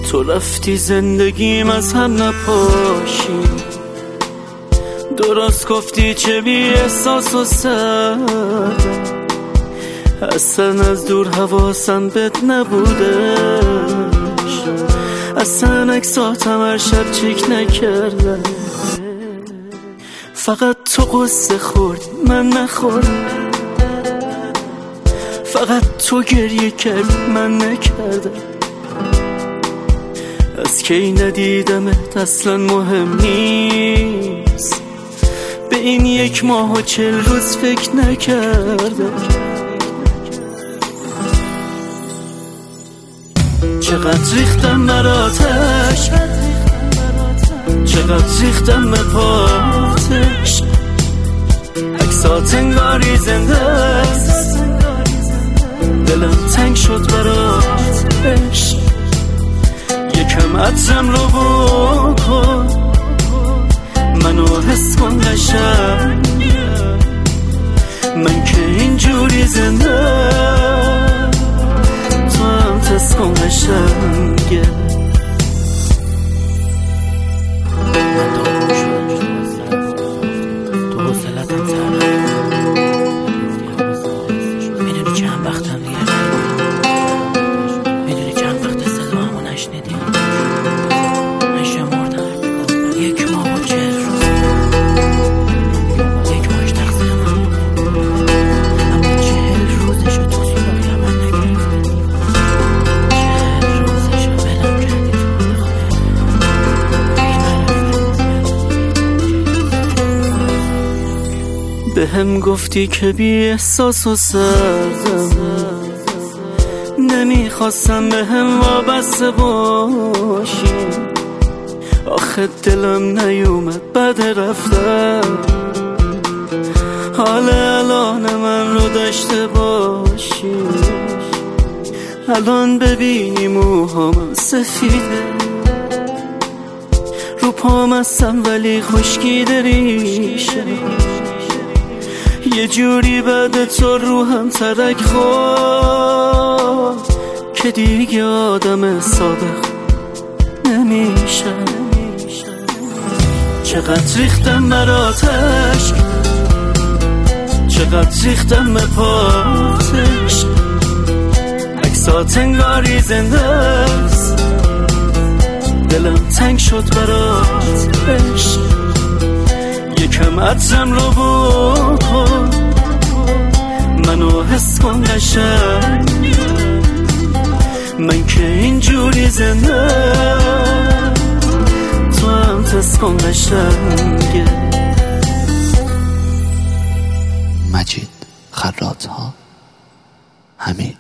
تو رفتی زندگیم از هم نپاشی، درست گفتی چه بی احساس و سردم، اصلا از دور حواسم بهت نبودش، اصلا عکساتم هر شب چک نکردم، فقط تو قصه خوردی من نخوردم، فقط تو گریه کردی من نکردم، از کی ندیدمت اصلا مهم نیست، به این 1 ماه و 40 روز فکر نکردم، چقدر ریختم براتش، چقدر ریختم به پاتش، عکسات انگاری زنده است، دلم تنگ شد برات عشق، یکم عطرم رو بکن منو حس کن قشنگ، من که اینجوری زنده تو هم تست کن قشنگه. من داغون شدم تو حوصلتم سرم، میدونی چند وقتم دیگه میدونی چند وقت صدامو نشنیدی، من شمردم 1 ماه و 40 روز، 1 ماهش تقصیر من بود، اما 40 روزشو تو سراغ من نگرفتی، 40 روزشو بلم کردی تو به هم گفتی که بی احساس و سردم، نمیخواستم به هم وابسته باشی، آخه دلم نیومد بعد رفتم، حال الان من رو داشته باشی، الان ببینی موهام سفیده، رو پام هستم ولی خشکیده ریشه، یه جوری بعد تو روحم ترک خورد که دیگه آدم صادق نمیشم، چقدر ریختم براتش، چقدر ریختم به پاتش، عکسات انگاری زنده است، دلم تنگ شد برات عشق، یکم عطرم رو بکن منو حس کن قشنگ، من که اینجوری زنده تو هم تست کن قشنگه. مجید خراط‌ها، همین.